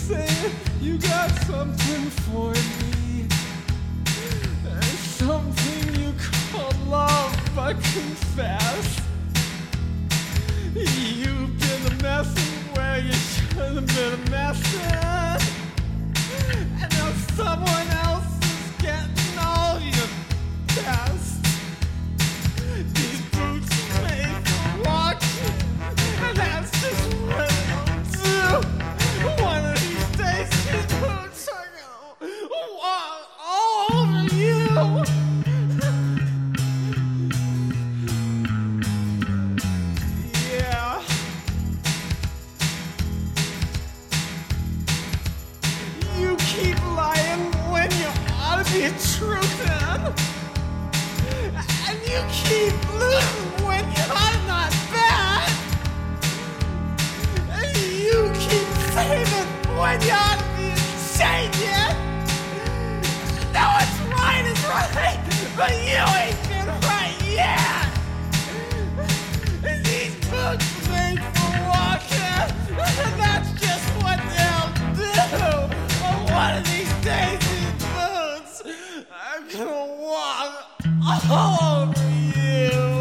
saying you got something for me, something you call love, but confess you've been a messin' where you shouldn't have been a messin', and now someone else is getting all your best. These boots are made for walking, and that's just what they'll do. One of these days, these boots are gonna walk all over you. Yeah. You keep lying when you ought to be truthin'. And you keep losing when you're not bad. And you keep saving when you ought to be shaking. No, what's right is right, but you ain't been right yet. And these boots made for walking, and that's just what they'll do. But one of these days, these boots are gonna walk all over you.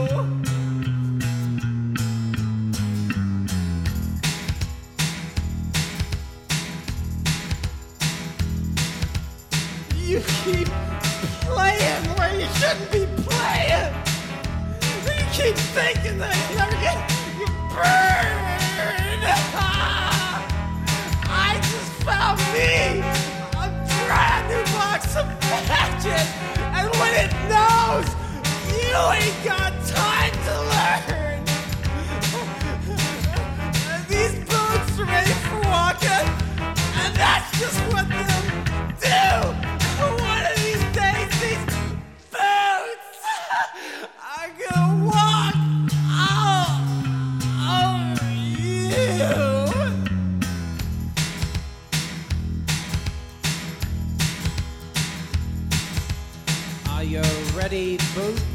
You keep playing where you shouldn't be playing. You keep thinking that you never get you burned. I just found me a brand new box of matches, and when it knows you ain't got time to learn. These boots are made for walking, and that's just what they'll do. One of these days, these boots are gonna walk all over you. Are you ready, boots?